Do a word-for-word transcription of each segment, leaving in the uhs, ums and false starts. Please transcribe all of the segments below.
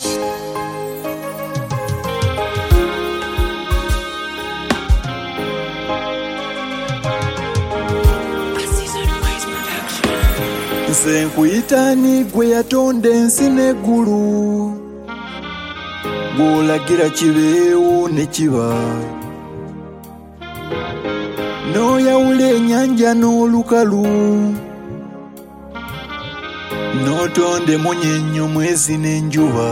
Nze nkuyitani gwe yatonda ensi n'eggulu, gw'olagira kibeewo ne kiba, n'oyawula ennyanja n'olukalu, n'otonda emunyeenyo mwezi n'enjuba.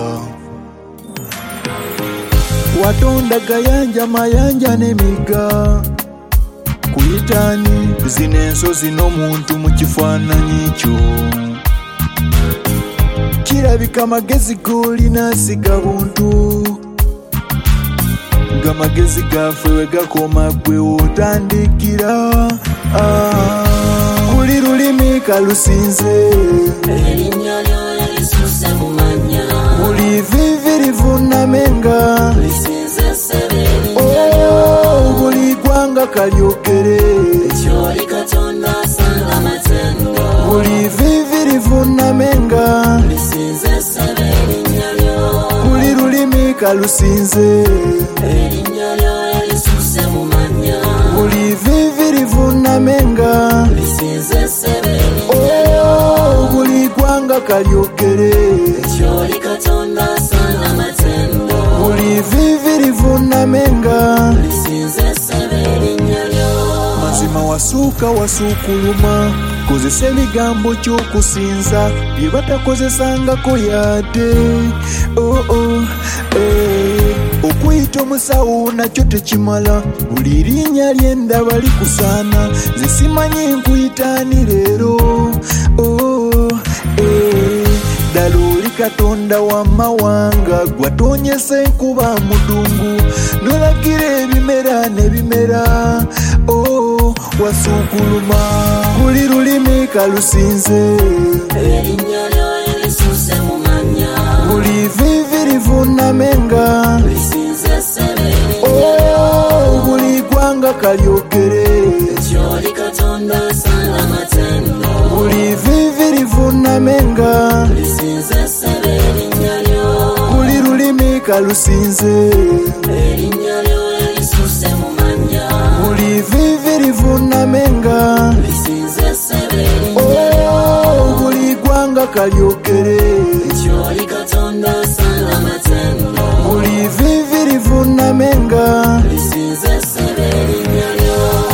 Watonda gayanja mayanja n'emigga, kuyitani zino ensozi n'omuntu mu kifaananyi kyo. Kirabika magezi g'olina siga buntu, nga magezi gaffe we gakoma gwe otandikira. Kuli lulimi kalusinze, erinnya lyo erisusse mu mannya, buli vvivi livunamenga, lisinze ssebe erinnya lyo, buli ggwanga kalyogere, ky'oli Katonda asanga matendo, buli vvivi livunamenga, lisinze ssebe erinnya lyo, buli lulimi kalusinze, erinnya lyo erisusse mu mannya, buli vvivi livunamenga, lisinze ssebe erinnya lyo, buli ggwanga kalyogere, ky'oli Katonda asanga matendo, buli vvivi livunamenga, lisinze ssebe erinnya lyo. mazima wasuuka wasuukuluma, kozesa ebigambo ky'okusinza bye batakozesangako yadde. oh, oh, eh. Okuyita omusawo nakyo tekimala, buli linnya ly'endaba likusaana, nze simanyi nkuyitaani leero. oh, eh. Ddala oli Katonda w'amawanga, gwatonyesa enkuba mudungu, n'olagira ebimera ne bimera. oh, wasuukuluma, buli lulimi kalusinze, erinnya lyo erisusse mu mannya, buli vvivi livunamenga, lisinze ssebe erinnya lyo, buli ggwanga kalyogere, ky'oli Katonda asanga matendo, buli vvivi livunamenga, lisinze ssebe erinnya lyo, buli lulimi kalusinze, erinnya lyo erisusse mu mannya, buli vvivi livunamenga, lisinze ssebe erinnya lyo, buli ggwanga kalyogere, ky'oli Katonda asanga matendo, buli vvivi livunamenga, lisinze ssebe erinnya lyo.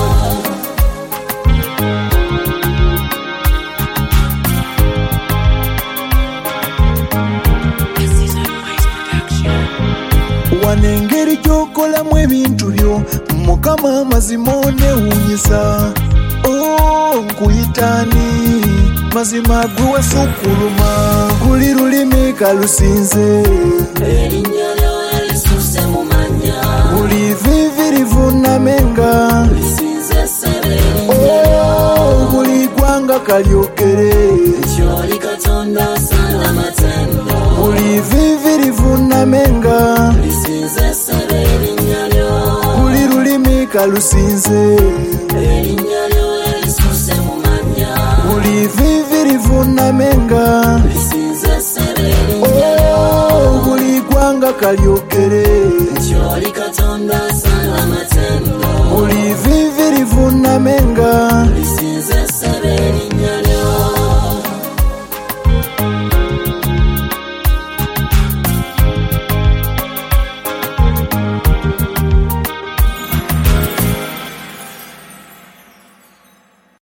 wano engeri gy'okolamu ebintu byo Mukama amazima oneewuunyisa. oh, nkuyitaani mazima gwe wasuukuluma, buli lulimi kalusinze, erinnya lyo erisusse mu mannya, buli vvivi livunamenga, lisinze ssebe erinnya lyo, buli ggwanga kalyogere, ky'oli Katonda asanga matendo, buli vvivi livunamenga, lisinze ssebe erinnya lyo, buli lulimi kalusinze, erinnya lyo erisusse mu mannya, buli vvivi livunamenga, lisinze ssebe erinnya lyo, buli ggwanga kalyogere, ky'oli Katonda asanga matendo, buli vvivi livunamenga,